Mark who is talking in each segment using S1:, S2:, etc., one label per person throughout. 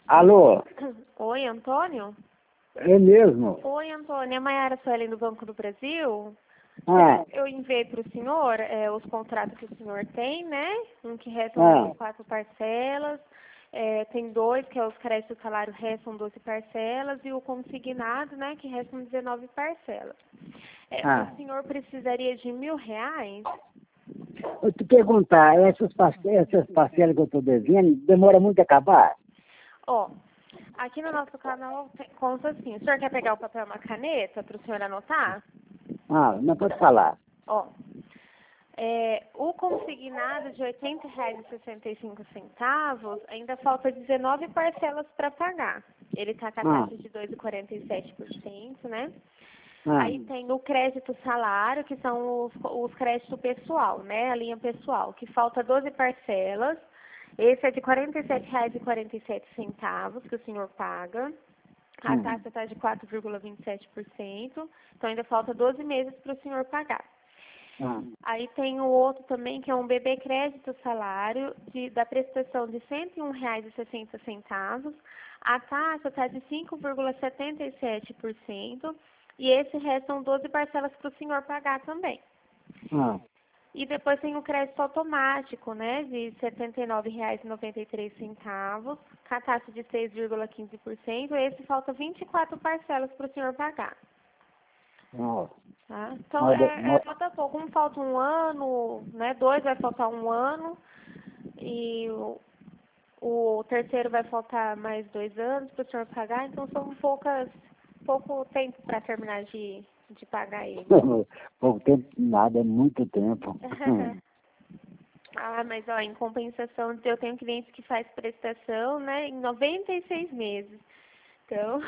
S1: Alô?
S2: Oi, Antônio?
S1: É mesmo?
S2: Oi, Antônio. É Maiara Suelen do Banco do Brasil.
S1: Ah,
S2: Eu enviei para o senhor os contratos que o senhor tem, né? Um que restam
S1: ah,
S2: 4 parcelas. Tem 2, que é os créditos do salário, restam 12 parcelas. E o consignado, né? Que restam 19 parcelas.
S1: ah.
S2: O senhor precisaria de R$ 1.000?
S1: Eu te perguntar, essas parcelas que eu estou devendo, demora muito a acabar?
S2: Ó, aqui no nosso canal consta assim. O senhor quer pegar o papel e uma caneta para o senhor anotar?
S1: Ah, não pode falar.
S2: Ó, o consignado de R$ 80,65, ainda falta 19 parcelas para pagar. Ele está com a
S1: Ah,
S2: taxa de 2,47%, né?
S1: ah,
S2: Aí tem o crédito salário, que são os créditos pessoal, né? A linha pessoal, que falta 12 parcelas. Esse é de R$ 47,47 que o senhor paga. A taxa está de 4,27%. Então ainda falta 12 meses para o senhor pagar.
S1: ah.
S2: Aí tem o outro também, que é um bebê crédito salário da prestação de R$ 101,60. A taxa está de 5,77%. E esse restam 12 parcelas para o senhor pagar também.
S1: Ah,
S2: E depois tem o crédito automático, né, de R$ 79,93, com a taxa de 6,15%. Esse falta 24 parcelas para o senhor pagar.
S1: ah.
S2: Tá? Então,
S1: Olha,
S2: falta pouco. Um falta um ano, né? 2 vai faltar um ano. E o terceiro vai faltar mais 2 anos para o senhor pagar. Então, são pouco tempo para terminar de pagar ele.
S1: pouco tempo, nada, é muito tempo.
S2: Ah, mas ó, em compensação, eu tenho clientes que faz prestação, né, em 96 meses. Então,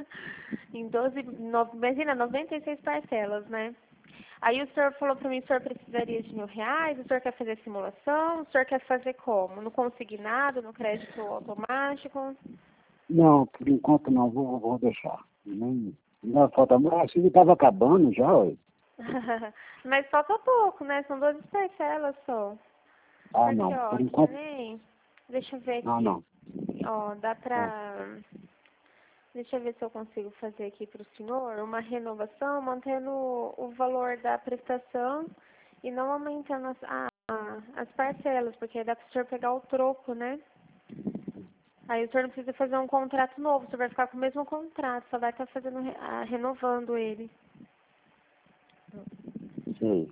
S2: imagina, 96 parcelas, né? Aí o senhor falou para mim, o senhor precisaria de R$ 1.000, o senhor quer fazer simulação, o senhor quer fazer como? No consignado, no crédito automático?
S1: Não, por enquanto não, vou deixar. Nem, não, falta muito, acho que estava acabando já, ué.
S2: Mas falta pouco, né? São 12 parcelas só.
S1: Ah,
S2: Aqui,
S1: não,
S2: ó,
S1: por
S2: que
S1: enquanto,
S2: nem... Deixa eu ver
S1: não,
S2: aqui.
S1: não.
S2: Ó, dá
S1: Ah,
S2: pra... Deixa eu ver se eu consigo fazer aqui para o senhor uma renovação, mantendo o valor da prestação e não aumentando as parcelas, porque aí dá para o senhor pegar o troco, né? Aí o senhor não precisa fazer um contrato novo, o senhor vai ficar com o mesmo contrato, só vai estar fazendo, renovando ele.
S1: sei.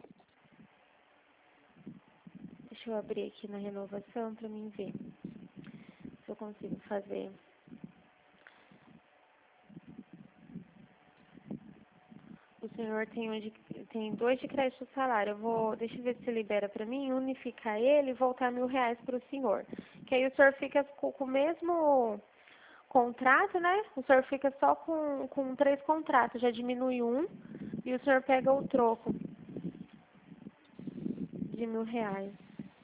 S2: Deixa eu abrir aqui na renovação para mim ver se eu consigo fazer. O senhor tem 2 de crédito salário. Deixa eu ver se libera para mim, unificar ele e voltar R$ 1.000 para o senhor. Que aí o senhor fica com o mesmo contrato, né? O senhor fica só com 3 contratos, já diminui um e o senhor pega o troco de R$ 1.000.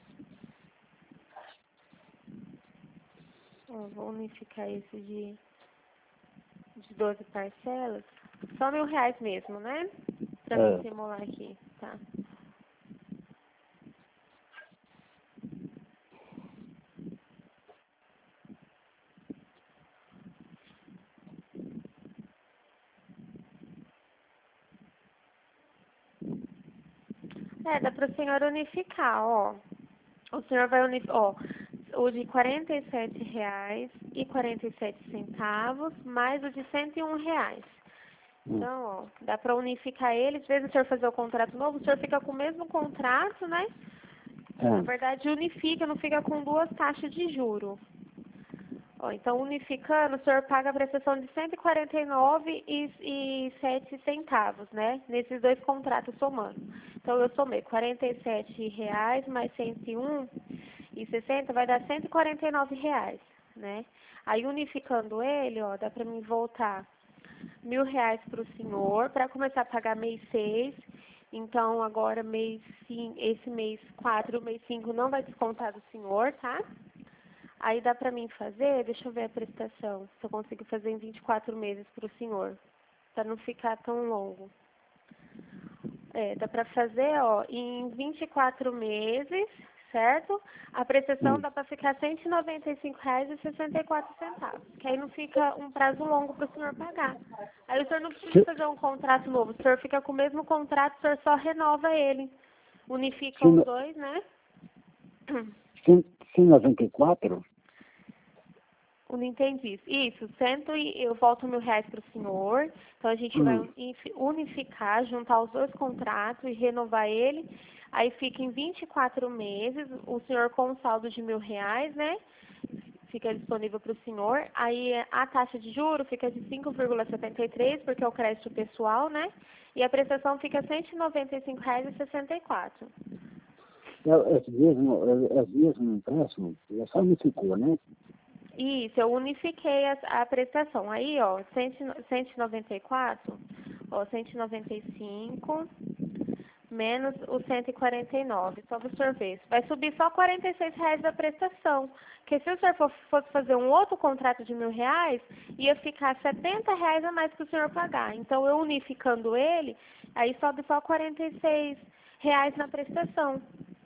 S2: Ó, vou unificar esse de 12 parcelas. Só R$ 1.000 mesmo, né? Para me
S1: É.
S2: simular aqui, tá? Dá para o senhor unificar, ó. O senhor vai unificar, ó, o de R$ 47,47 mais o de R$ 101.
S1: Hum,
S2: Então, ó, dá para unificar eles. Às vezes o senhor fazer o contrato novo, o senhor fica com o mesmo contrato, né? Na
S1: é.
S2: verdade, unifica, não fica com 2 taxas de juro. Ó, então, unificando, o senhor paga a prestação de R$ 149,07, né? Nesses 2 contratos somando. Então, eu somei R$ 47 mais 101,60 vai dar R$ 149, né? Aí, unificando ele, ó, dá pra mim voltar R$ 1.000 para o senhor, para começar a pagar mês 6. Então, agora esse mês 4, mês 5 não vai descontar do senhor, tá? Aí dá pra mim fazer, deixa eu ver a prestação, se eu consigo fazer em 24 meses pro senhor, pra não ficar tão longo. Dá pra fazer, ó, em 24 meses, certo? A prestação dá para ficar R$ 195,64, que aí não fica um prazo longo para o senhor pagar. Aí o senhor não precisa fazer um contrato novo, o senhor fica com o mesmo contrato, o senhor só renova ele. Unifica os dois, né?
S1: 194?
S2: Eu não entendi isso. Eu volto R$ 1.000 para o senhor. Então a gente vai unificar, juntar os dois contratos e renovar ele. Aí fica em 24 meses, o senhor com um saldo de R$ 1.000, né? Fica disponível para o senhor. Aí a taxa de juros fica de 5,73, porque é o crédito pessoal, né? E a prestação fica R$ 195,64.
S1: Esse mesmo empréstimo, só me ficou, né?
S2: Isso, eu unifiquei a prestação. Aí, ó, 194, ó, 195 menos o 149, só para o senhor ver. Vai subir só R$ 46 da prestação. Porque se o senhor fosse fazer um outro contrato de R$ 1.000, ia ficar R$ 70 a mais para o senhor pagar. Então, eu unificando ele, aí sobe só R$ 46 na prestação.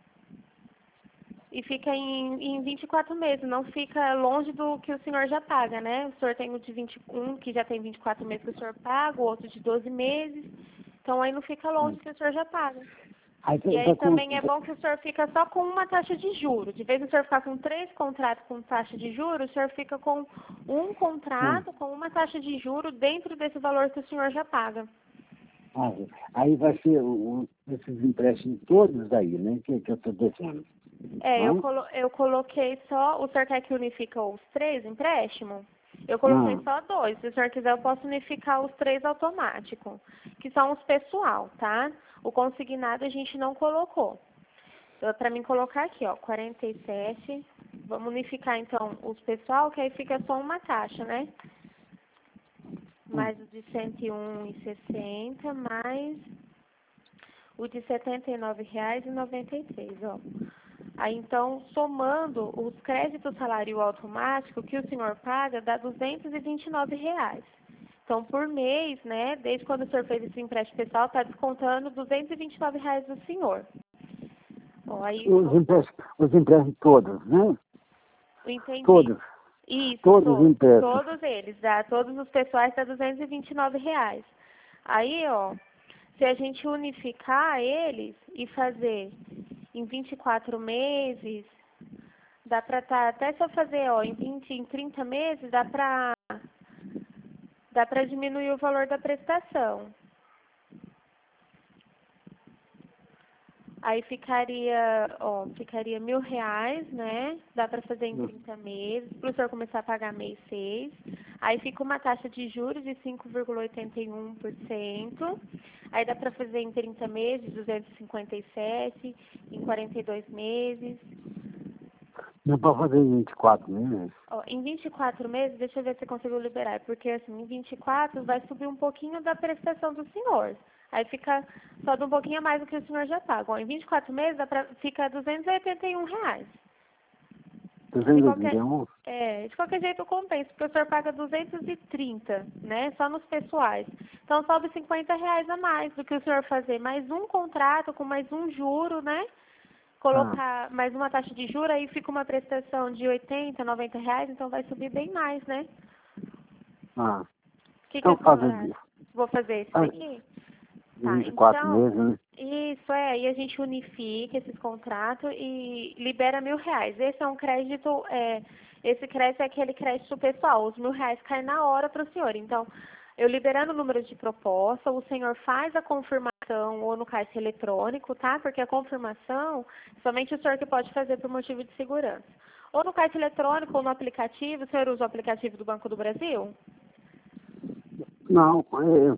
S2: E fica em 24 meses, não fica longe do que o senhor já paga, né? O senhor tem o de 21, que já tem 24 meses que o senhor paga, o outro de 12 meses. Então, aí não fica longe do que o senhor já paga. E aí também é bom que o senhor fica só com uma taxa de juros. De vez em o senhor ficar com 3 contratos com taxa de juros, o senhor fica com um contrato com uma taxa de juros dentro desse valor que o senhor já paga.
S1: Aí vai ser esses empréstimos todos aí, né? Que eu estou devendo.
S2: Eu coloquei só... O senhor quer que unifica os 3 empréstimos? Eu coloquei só 2. Se o senhor quiser, eu posso unificar os 3 automáticos, que são os pessoal, tá? O consignado a gente não colocou. Para mim colocar aqui, ó, 47. Vamos unificar, então, os pessoal, que aí fica só uma taxa, né? Mais o de R$ 101,60, mais o de R$ 79,93, ó. Aí, então, somando os créditos salário automático que o senhor paga, dá R$ 229. Então, por mês, né, desde quando o senhor fez esse empréstimo pessoal, está descontando R$ 229 do senhor. Ó, aí,
S1: os empréstimos todos, né?
S2: Entendi.
S1: Todos.
S2: Isso,
S1: todos os empréstimos.
S2: Todos eles, todos os pessoais dá R$ 229. Aí, ó, se a gente unificar eles e fazer em 24 meses, dá para até se eu fazer, ó, em 30 meses, dá para diminuir o valor da prestação. Aí ficaria R$ 1.000, né? Dá para fazer em 30 meses, para o senhor começar a pagar mês 6. Aí fica uma taxa de juros de 5,81%. Aí dá para fazer em 30 meses, 257, em 42 meses.
S1: Não pode fazer em 24 meses?
S2: Ó, em 24 meses, deixa eu ver se eu consigo liberar, porque assim, em 24 vai subir um pouquinho da prestação do senhor. Aí fica só de um pouquinho a mais do que o senhor já paga. Ó, em 24 meses fica R$ 281.
S1: 281?
S2: De qualquer jeito compensa, porque o senhor paga 230, né? Só nos pessoais. Então sobe R$ 50 a mais do que o senhor fazer mais um contrato com mais um juro, né? Colocar mais uma taxa de juros, aí fica uma prestação de R$ 80, R$ 90, então vai subir bem mais, né? Que
S1: então
S2: o senhor acha? Vou fazer esse daqui?
S1: 24 meses, né?
S2: Isso, aí a gente unifica esses contratos e libera R$ 1.000. Esse é um crédito, esse crédito é aquele crédito pessoal, os R$ 1.000 caem na hora para o senhor. Então, eu liberando o número de proposta, o senhor faz a confirmação ou no caixa eletrônico, tá? Porque a confirmação, somente o senhor que pode fazer por motivo de segurança. Ou no caixa eletrônico ou no aplicativo, o senhor usa o aplicativo do Banco do Brasil?
S1: Não.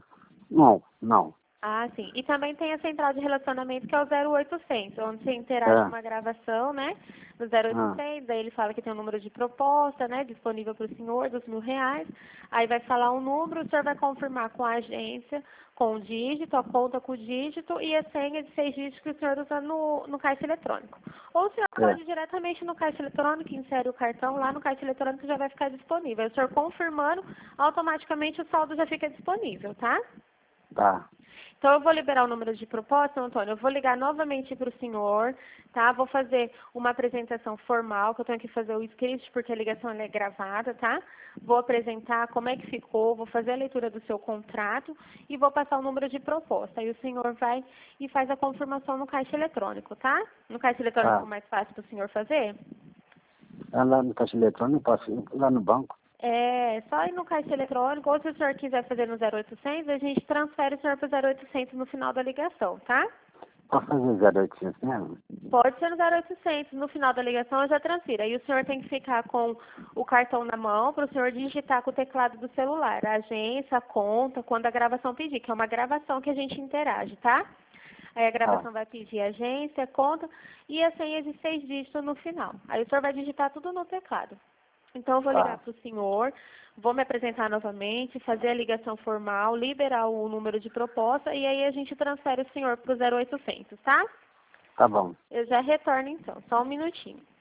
S2: Ah, sim. E também tem a central de relacionamento, que é o 0800, onde você interage com uma gravação, né? No 0800, aí ele fala que tem um número de proposta, né? Disponível para o senhor, dos R$ 1.000. Aí vai falar um número, o senhor vai confirmar com a agência, com o dígito, a conta com o dígito e a senha de 6 dígitos que o senhor usa no caixa eletrônico. Ou o senhor pode ir diretamente no caixa eletrônico, insere o cartão lá no caixa eletrônico, já vai ficar disponível. Aí o senhor confirmando, automaticamente o saldo já fica disponível, tá?
S1: Tá.
S2: Então, eu vou liberar o número de proposta, Antônio. Eu vou ligar novamente para o senhor, tá? Vou fazer uma apresentação formal, que eu tenho que fazer o script, porque a ligação ela é gravada, tá? Vou apresentar como é que ficou, vou fazer a leitura do seu contrato e vou passar o número de proposta. Aí o senhor vai e faz a confirmação no caixa eletrônico, tá? No caixa eletrônico
S1: Tá.
S2: é mais fácil para o senhor fazer?
S1: É lá no caixa eletrônico, eu posso ir lá no banco.
S2: É só ir no caixa eletrônico, ou se o senhor quiser fazer no 0800, a gente transfere o senhor para o 0800 no final da ligação, tá?
S1: Posso fazer 0800 mesmo?
S2: Pode ser no 0800, no final da ligação eu já transfiro. Aí o senhor tem que ficar com o cartão na mão para o senhor digitar com o teclado do celular, a agência, a conta, quando a gravação pedir, que é uma gravação que a gente interage, tá? Aí a gravação vai pedir agência, conta e a senha de 6 dígitos no final. Aí o senhor vai digitar tudo no teclado. Então, eu vou ligar
S1: Tá.
S2: para o senhor, vou me apresentar novamente, fazer a ligação formal, liberar o número de proposta e aí a gente transfere o senhor para o 0800, tá?
S1: Tá bom.
S2: Eu já retorno então, só um minutinho.